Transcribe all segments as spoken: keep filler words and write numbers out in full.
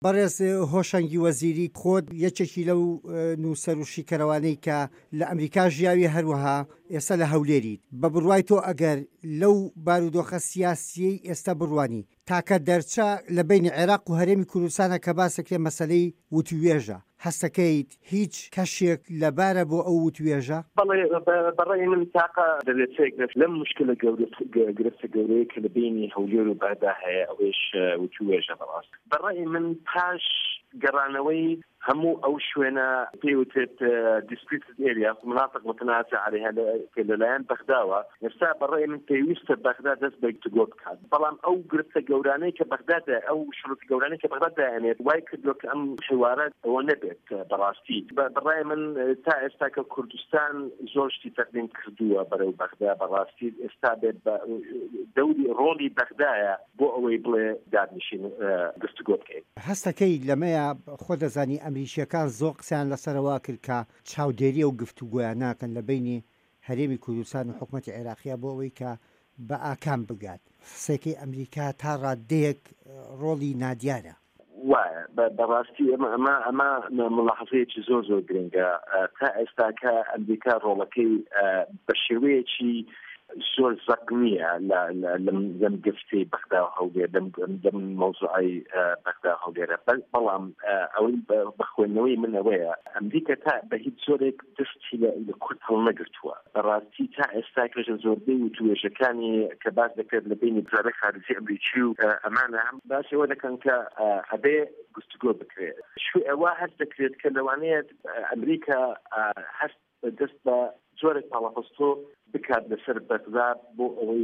بەڕێز هۆشنگی وەزیری، خۆت یەکێکی لەو نووسەر و شیکەرەوانەی کە لە ئەمریکا ژیاوی هەروەها ئێستا لە هەولێریت. بە بڕوای تۆ ئەگەر لەو بارودۆخە سیاسیەی ئێستا بڕوانی تاکە دەرچە لە بینی عێراق و هەرێمی کوردستانە کە باسەکرێ مەسەلەی وتوێژە، هەستەکەیت هیچ کەشێک لەبارە بۆ ئەو وتوێژە؟ بەڕێی من تاقە دەبێت لەم مشکلە گرفتە گەورەیە کە لە بینی هەولێر و بەغدا هەیە ئەوەش وتوێژە. بەڕاست بەڕێی من پاش گەڕانەوەی هەموو ئەو شوێنە پێوتێت دیسپیوتد ئێریا مناطق متنازع عليها لەلایەن بەغداوە، ئێستا بەڕێی من پێویستە بەغدا دەست بە گفتوگۆ بکات. بەڵام ئەو گرفتە گەورانەی کە بەغدادا ئەو شروط گەورانەی کە بەغدا دایانێت وای کردووە کە ئەم حوارە ئەوە نەبێت. بەڕاستی بەڕێی من تا ئێستا کە کوردستان زۆر شتی تەقدیم کردووە بەرەو بەغدا، بەڕاستی ئێستا بێت دەوری ڕۆڵی بەغدایە بۆ ئەوەی بڵێ دادنیشین گفتوگۆ بکەیت. هەستەکەی لەمەیە خۆ دەزانی ئەمریکیەکان زۆر قسەیان لەسەرەوە کرد کە چاودێریە و گفتوگۆیان ناکەن لە بینی هەرێمی کوردستان و حکوومەتی عێراقیە بۆ ئەوەی کە بە ئاکام بگات. سێکەی ئەمریکا تا ڕادەیەک ڕۆڵی نادیارە. وایە بەڕاستی ئەمە ئەمە ئەمە ملاحەزەیەکی زۆر زۆر گرنگە. تا ئێستا کە ئەمریکا ڕۆڵەکەی بە شێوەیەکی زۆر زەق نییە لەم گفتەی بەغدا و هەولێر لەم مەوزوعەی بەغدا و هەولێرە. بەڵام ئەوەی بە خوێندنەوەی من ئەوەیە ئەمریکا تا بە هیچ زۆرێک دەستی لە کورد هەڵنەگرتووە. بەڕاستی تا ئێستا کەژە زۆربەی وتوێژەکانی کە باس دەکرێت لە بینی وزارەتی خارجی ئەمریکی و ئەمانە هەم باسی ئەوە دەکەن کە هەبێ گفتوگۆ بکرێت. شوێ ئەوە هەست دەکرێت کە لەوانەیە ئەمریکا هەست دەست بە زۆرێک پاڵەپەستۆ بکات لەسەر بەغدا بۆ ئەوەی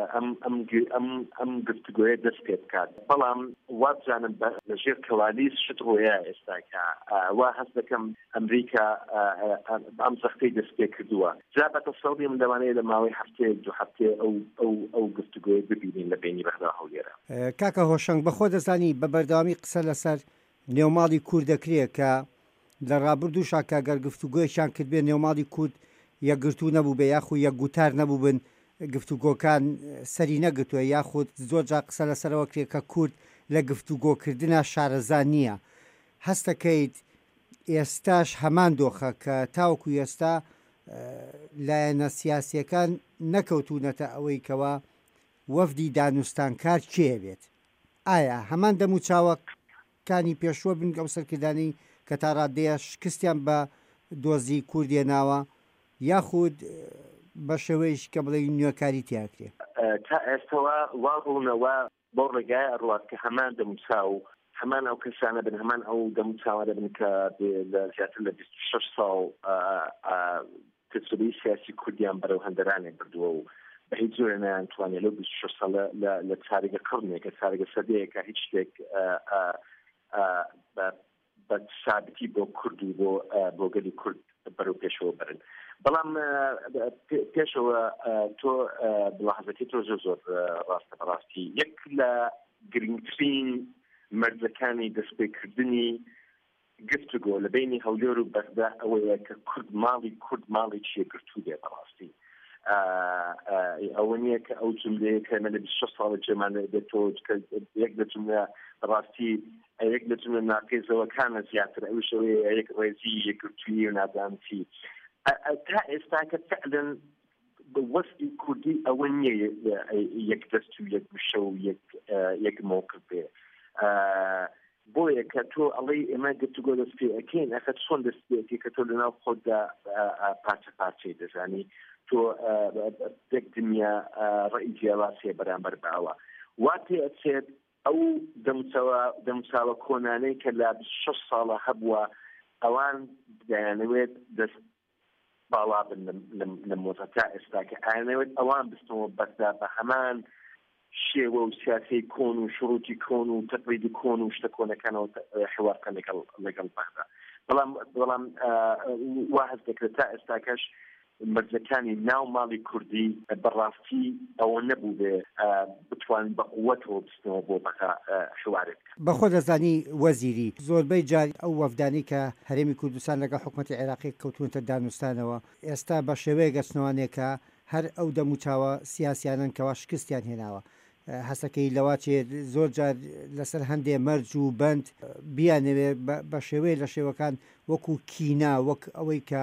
ئەم گفتوگۆیە دەست پێ بکات. بەڵام وابزانم لەژێر کەوالیس شت ڕۆیە ئێستا کە وا هەست دەکەم ئەمریکا ئەم سەختەی دەست پێ کردووە. جا بە تەسەڵی من دەوانەیە لە ماوەی هەفتەیە دو هەفتەیە ئەو گفتوگۆیە ببینین لە بینی بەغدا و هەولێرە. کاکە هۆشنگ، بەخۆ دەزانی بە بەردەوامی قسە لەسەر نێوماڵی کورد دەکرێت کە لە ڕابردووشا کاگەر گفتوگۆیشان کرد بێ نێوماڵی کورد یەکگرتوو نەبوو بێ یاخود یەکگوتار نەبوو بن، گفتوگۆکان سەری نەگرتووە، یاخود زۆر جا قسە لەسەرەوە کرێت کە کورد لە گفتوگۆکردنا شارەزا نییە. هەستەکەیت ئێستاش هەمان دۆخە کە تاوەکو ئێستا لایەنە سیاسیەکان نەکەوتونەتە ئەوەی کەوە وەفدی دانوستانکار کێ بێت؟ ئایا هەمان دەم و چاوەکانی پێشوە بن ئەو سەرکردانەی کە تا ڕادەیە شکستیان بە دۆزی کوردیە ناوە، یاخود بە شێوەیەش کە بڵێ نوێکاری تیاکرێ؟ تا ئێستاوە وا ڕوونەوە بۆ ڕێگای ئەڕوات کە هەمان دەموچاو هەمان ئەو کەسانە بن، هەمان ئەو دەموچاوانە بن کە لە زیاتر لە بیست و شەش ساڵ تجربەی سیاسی کوردیان بەرەو هەندەرانێک بردووە و بە هیچ جۆرە نەیانتوانێت لەو بیست و شەش ساڵە لە چارەگە قڕنێکە چارەگە سەدەیەکە هیچ شتێک بە ثابتی بۆ کورد و بۆ بۆ گەلی کورد بەرەو پێشەوە برن. بەڵام پێشەوە تۆ بڵاحەزەکەی تۆ زۆر زۆر ڕاستە. بەڕاستی یەک لە گرنگترین مەرجەکانی دەستپێکردنی گفتوگۆ لە بینی هەولێر و بەغدا ئەوەیە کە کورد ماڵی کورد ماڵی چیەگرتوو بێ. بەڕاستی ئەوە نییە کە ئەو جملەیە کە لە بیست و شەش ساڵە جێمانە دێتەوە یەک لە جملە ڕاستی یەک لە جملە ناقیزەوەکانە زیاتر ئەوش ئەوەیە یەک ڕێزی یەکگرتووی و نادانتی. تا ئێستا کە فعلاً وەستی کوردی ئەوە نییە یەک دەست و یەک وشە و یەک موقف بێ. بۆیە کە تۆ ئەڵێ ئێمە گفتوگۆ دەست پێ ئەکەین، ئەخە چۆن دەست پێ کە تۆ لەناو خۆتدا پارچە پارچەی دەزانی، تۆ یەک دنیا ڕێی جیاواسیە بەرامبەر بەوە وا پێ ئەچێت ئەو دەموچاوە کۆنانەی کە لە بیست و شەش ساڵە هەبووە ئەوان دەیانەوێت دەست باڵا بن لە مۆزە. تا ئێستا کە ئایانەوێت ئەوان بستەوە بەغدا بە هەمان شێوە و سیاسی کۆن و شروعی کۆن و تەقلیدی کۆن و شتە کۆنەکانەوە حوارکە لەگەڵ بەغدا. بەڵام بەڵام وا هەست دەکرێت تا ئێستا کەش مەرجەکانی ناو ماڵی کوردی بەڕاستی ئەوە نەبوو بێ بتوان بە قووەتەوە بستنەوە بۆ بەغا حوارێک. بەخۆ دەزانی وەزیری زۆربەی جار ئەو وەفدانی کە هەرێمی کوردستان لەگەڵ حکوومەتی عێراقی کەوتونەتە دانوستانەوە ئێستا بە شێوەیە گەچنەوەنێکە هەر ئەو دەموچاوە سیاسیانن کەوا شکستیان هێناوە هەسەکەی لەواتێت زۆر جار لەسەر هەندێ مەرج و بند بیانەوێ بە شێوەیە لە شێوەکان وەکو کینا وەک ئەوەی کە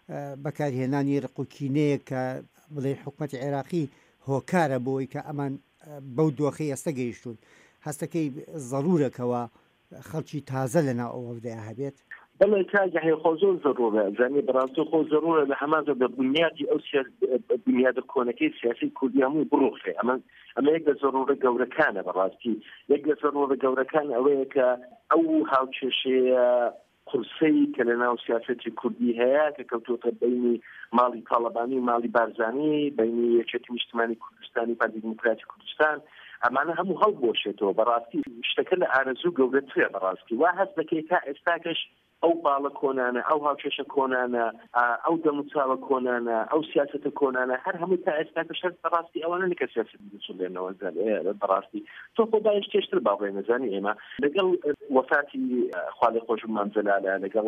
بەکارهێنانی ڕق و کینەیە کە بڵێ حکوومەتی عێراقی هۆکارە بۆی کە ئەمان بەو دۆخی ئێستا گەیشتون هەستەکەی ضرورەکەوە خەڵکی تازە لەناو ئەوەدەیە هەبێت بەڵێ کاگەهەیە خۆ زۆر ضرورە زانێ بەڕاستی خۆ ضرورە لە هەمازە بە بنیادی ئەو بنیادە کۆنەکەی سیاسی کوردی هەمووی بڕۆخێ ئەمە ئەمە یەک لە ضرورە گەورەکانە بەڕاستی یەک لە ضرورە گەورەکان ئەوەیە کە ئەو هاوچێشەیە قورسەی کە لە ناو سیاسەتی کوردی هەیە کە کەوتوتە بینی ماڵی تاڵەبانی و ماڵی بارزانی بینی یەکێتی نیشتیمانی کوردستانی پارتی دیموکراتی کوردستان ئەمانە هەموو هەڵبۆشێتەوە بەڕاستی شتەکە لە ئارەزوو گەورەترە بەڕاستی وا هەست دەکەی تا ئێستاکەش ئەو باڵە کۆنانە ئەو هاوچێشە کۆنانە ئەو دەموچاوە کۆنانە ئەو سیاسەتە کۆنانە هەر هەموو تا ئێستاکە شەر بەڕاستی ئەوانە نکە سیاست بچڵێنەوە بەڕاستی تۆ خۆ باش تێشتر باڵێ نەزانی ئێمە لەگەڵ وەفاتی خوالی خۆشمان جەلالە لەگەڵ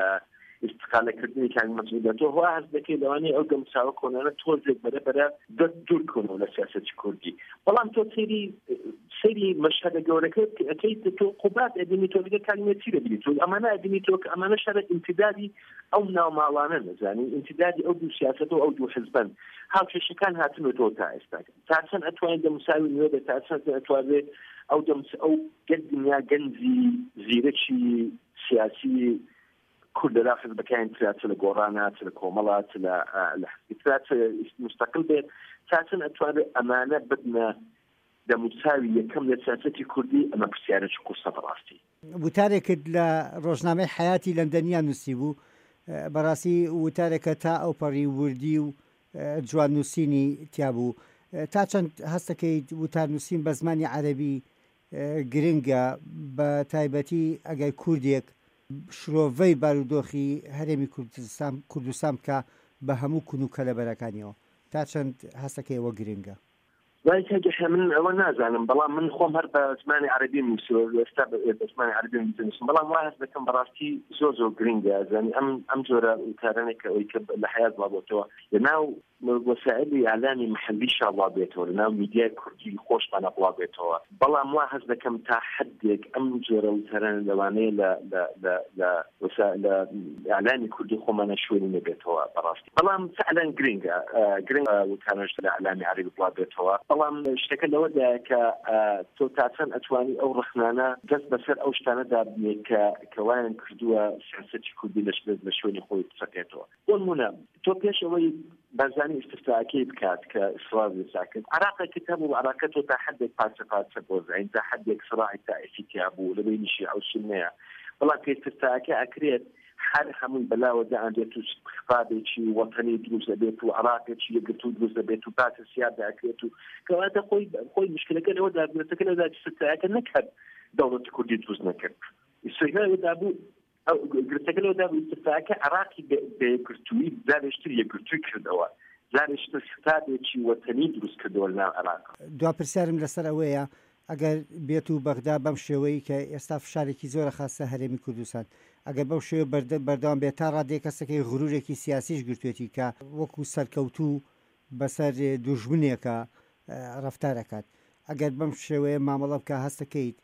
استقالەکردنی کانی مەسئولیەتەوە هەوا هەست دەکەی لەوانەیە ئەو دەموچاوە کۆنانە تۆزێک بەرەبەرە دوور کۆنەوە لە سیاسەتی کوردی بەڵام تۆ سەیری سەیری مەشهەدە گەورەکە ئەەکەیت تۆ قوبات ئەبینی تۆ لەگە کالیمە چی دەبینی تۆ ئەمانە ئەبینی تۆ کە ئەمانە شەرە ئیمتیدادی ئەو ناوماڵانە نەزانی ئیمتیدادی ئەو دوو سیاسەت و ئەو دوو حزبن هاوچێشەکان هاتنەوە تا ئێستا تا چەند ئەتوانین دەموساوی نوێ بێت تا چەند ئەتوانێت ئەو دەمس ئەو گەردنیا گەنجی زیرەکی سیاسی كل داخل بكاين ثلاثة لجورانات لكوملات لحكيات مستقل بيت ثلاثة أتوار أمانة بدنا دمساوية كم لسياسة كردي أما بسيارة قصة براستي. وتارك لروزنامة حياتي لندنيا نسيبو براسي وتارك تا أو بري ورديو جوان نسيني تيابو تاچند هستكي وتار نسين بزماني عربي گرنگا بتايبتي أجا كرديك شرۆڤەی بارودۆخی هەرێمی کوردستان کوردستان بکە بە هەموو کون و کەلەبەرەکانیەوە تا چەند هەستەکەیەوە گرنگە وایکە من ئەوە نازانم بەڵام من خۆم هەر بە زمانی عەرەبی نووسیوە ئێستا بە زمانی عەرەبی نووسم بەڵام وا هەست دەکەم بەڕاستی زۆر زۆر گرنگە زانی ئەم ئەم جۆرە وتارانێک ئەوەی کە لە حیات بابێتەوە لەناو وسائلی ئاعلامی محەلیشا بڵاوبێتەوە لەناو میدیای کوردی خۆشمانە بڵاوبێتەوە بەڵام وا هەست دەکەم تا حدێک ئەم جۆرە وتاران لەوانەیە لە لە لە وسائل ئاعلامی کوردی خۆمانە شوێنی نەبێتەوە بەڕاستی بەڵام فعلا گرنگە گرنگە وتارانش لە ئاعلامی عەرەبی بڵاوبێتەوە بەڵام شتەکە لەوەدایە کە تۆ تا چەند ئەتوانی ئەو ڕخنانە دەست بەسەر ئەو شتانەدا بنێ کە کەوایان کردووە سیاسەتی کوردی لە شوێنی خۆی بچەکێتەوە بۆ نمونە تۆ پێش ئەوەی بازانی استفتاءەکەی بکات کە ئیسرار لەساکرد عراق کتاب و عراق تۆ تا حدێک پارچە پارچە بۆزین تا حدێک سراعی تائیفی تیا بوو لەبینی شیعە و سوننەیە بەڵام کە استفتاءەکە ئەکرێت هەر هەمووی بەلاوەدا ئەندێت و خفادێکی وەتەنی دروست دەبێت و عراقێکی یەکگرتو دروست دەبێت و پاتە سیادە ئەکرێت و کەواتە خۆی خۆی مشکلەکە لەوەدا بێتەکە لەوەدا استفتاءەکە نەکرد دەوڵەتی کوردی دروست نەکرد ئیسرائیلەوەدا بوو گرتەکە لەوەدا بوو استفتاءەکە عراقی بەیەکگرتووی زارێشتر یەکگرتووی کردەوە زارێشتر خفادێکی وەتەنی دروست کردەوە لەناو عراق دوا پرسیارم لەسەر ئەوەیە ئەگەر بێت و بەغدا بەم شێوەی کە ئێستا فشارێکی زۆرە خاستە هەرێمی کوردستان ئەگەر بەو شێوە بەردەوام بێت تا ڕادێ کەسەکەی غرورێکی سیاسیش گرتوێتی کە وەکو سەرکەوتوو بەسەر دوژمنێکە ڕەفتارەکات ئەگەر بەم شێوەیە مامەڵە بکە هەستەکەیت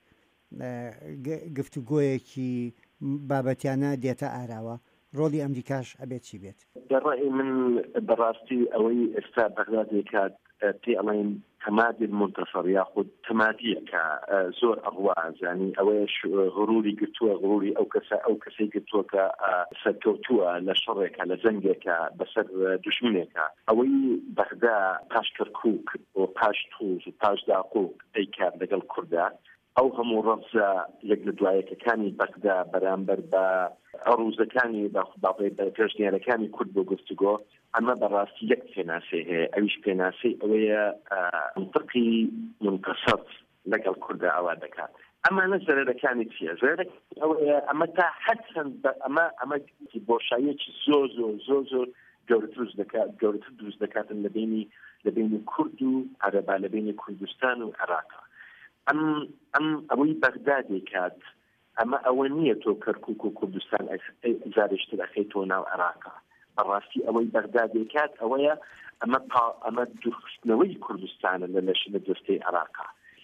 گفتوگۆیەکی بابەتیانە دێتە ئاراوە ڕۆڵی ئەمریکاش ئەبێت چی بێت دەڕای من بەڕاستی ئەوەی ئێستا بەغدا دەکات پێ ئەڵێن تەمادی منتەسەڕ یاخود تەمادیەکە زۆر ئەڕوازانی ئەوەیە غروری گرتووە غروری ئەو کەسە ئەو کەسەی گرتووە کە سەرکەوتووە لە شەڕێکە لە زەنگێکە بەسەر دوژمنێکە ئەوەی بەغدا پاش کەرکووک و پاش تووز و پاش داقووک ئەیکات لەگەڵ کووردا ئەو هەموو ڕەفزە یەک لە دوایەکەکانی بەغدا بەرامبەر بە ئەڕوزەکانی باڵێ بە گەشتیارەکانی کورد بۆ گفتوگۆ ئەمە بەڕاستی یەک پێناسەی هەیە ئەویش پێناسەی ئەوەیە منطقی منتەسەڕ لەگەڵ کووردا ئەوا دەکات ئەمانە زەرەرەکانی چییە زەرەرەکانی ئەوەیە ئەمە تا حەدچەند ئەمە ئەمە بۆشاییەکی زۆر زۆر زۆر زۆر گەورەتر دەکات گەورەتر دروست دەکاتن لە بینی لە بینی کورد و عەرەبا لە بینی کوردستان و عێراقا ئەم ئەم ئەوەی بەغدا دەکات ئەمە ئەوە نییە تۆ کەرکووک و کوردستان زارێشتر ئەخەیتەوە ناو عێراقا بەڕاستی ئەوەی بەغدا دەکات ئەوەیە ئەمە ئەمە دوورخستنەوەی کوردستانە لە لەش لە دەستەی عێراقا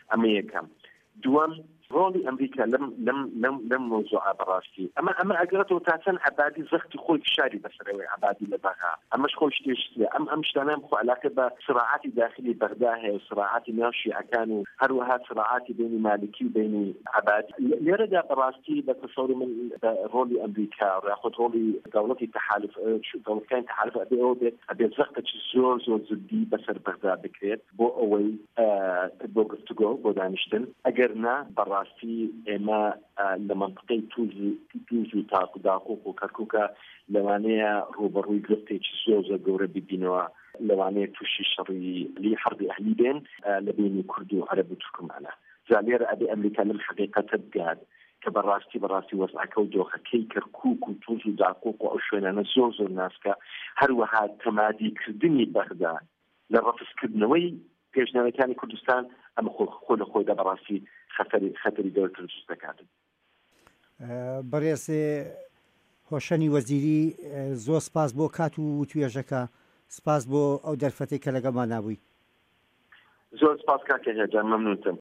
ئەمە یەکەم. دووەم ڕۆڵی ئەمریکا لەم لەم لەم لەم مۆزوعە بەڕاستی ئەمە ئەمە ئەگەرێتەوە تا چەند عەبادی زەختی خۆی فشاری بەسەرەوەی عەبادی لە بەغا ئەمەش خۆی شتێشتە ئەم ئەم شتانە بخۆ علاقە بە سراعاتی داخلی بەغدا هەیە سراعاتی ناو شیعەکان و هەروەها سراعاتی بینی مالکی و بینی عەبادی لێرەدا بەڕاستی بە تەسەوری من بە ڕۆڵی ئەمریکا ڕاخۆت ڕۆڵی دەوڵەتی تەحالف دەوڵەتەکانی تەحالف ئەبێ ئەوە بێت ئەبێ زەختێکی زۆر زۆر جدی بەسەر بەغدا بکرێت بۆ ئەوەی بۆ گفتوگۆ بۆ دانیشتن ئەگەر نا بەڕاستی ئێمە لە منطقەی تووز و تاق و داقوق و کەرکووکە لەوانەیە ڕوبەڕووی گرفتێکی زۆر زۆر گەورە ببینەوە لەوانەیە تووشی شەڕی لی حەربی ئەهلی بێن لە بینی کورد و عەرەب و تورکمانە زالێرە ئەبێ ئەمریکا لەم حەقیقەتە بگات کە بەڕاستی بەڕاستی وەزعەکە و دۆخەکەی کەرکووک و تووز و داقوق و ئەو شوێنانە زۆر زۆر ناسکە هەروەها تەمادیکردنی بەغدا لە ڕەفزکردنەوەی پێشنەوەکانی کوردستان ئەمە خۆ لە خۆیدا بەڕاستی خەتەری خەتەری گەورەتر دروست دەکاتن. بەڕێز هۆشەنی وەزیری زۆر سپاس بۆ کات و توێژەکە سپاس بۆ ئەو دەرفەتەی کە لەگەڵمان نابووی. زۆر سپاس کاکە هێجان مەمنونتم.